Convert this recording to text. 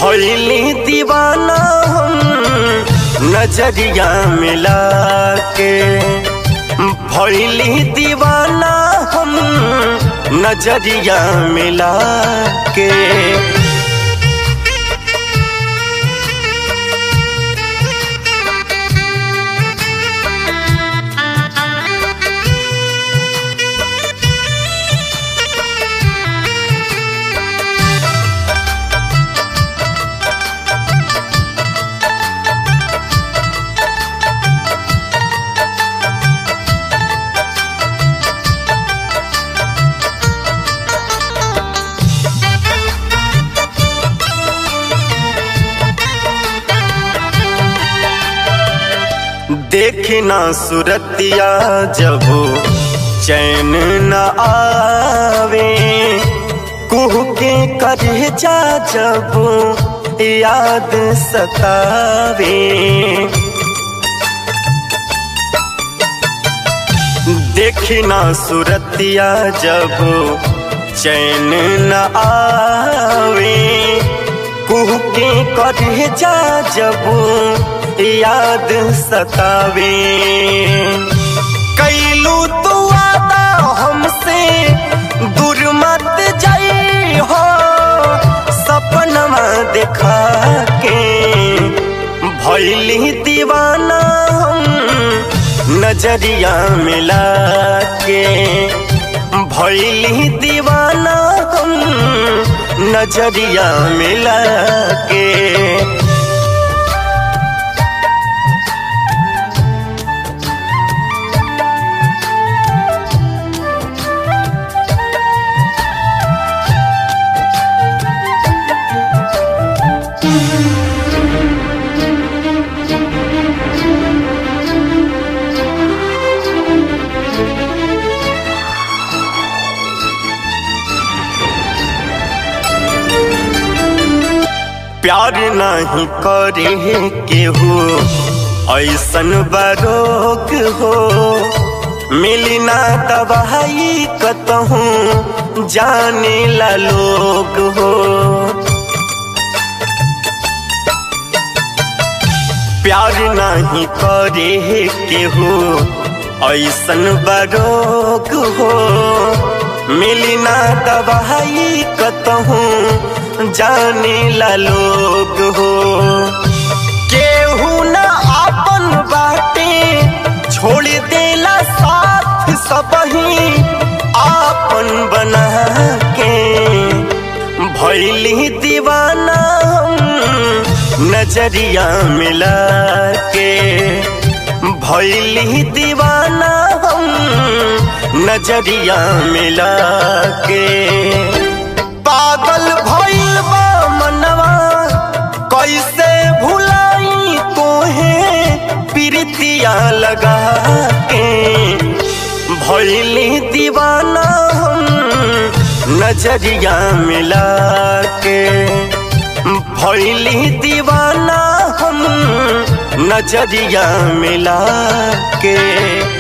भइली दीवाना हम नजरिया मिला के, भइली दीवाना हम नजरिया मिला के। देखना सूरतिया जब चैन न आवे, कुह के करे जा जब याद सतावे। देखना सूरतिया जब चैन न आवे, कुह के करे जा जब याद सतावे। कैलू तू वादा हमसे दूर मत जाई हो, सपनमा देखा के भइली दीवाना हम नजरिया मिला के, भइली दीवाना हम नजरिया मिला के। प्यार नहीं करे केहू ऐसन बरोग हो, मिली ना दवाई कतहूँ जाने ला लोग हो। प्यार नहीं करे केहू ऐसन बरोग हो, मिली ना दवाई कतहूँ जाने ला लोग हो। केहू न आपन बाटे छोड़ देला साथ, सबही आपन बना के भइली दीवाना हम नजरिया मिला के, भइली दीवाना हम नजरिया मिला के। पागल भइल बा मनवा कैसे भुलाई तोहे प्रीतिया लगा के, भइली दीवाना हम नजरिया मिला के, भइली दीवाना हम नजरिया मिला के।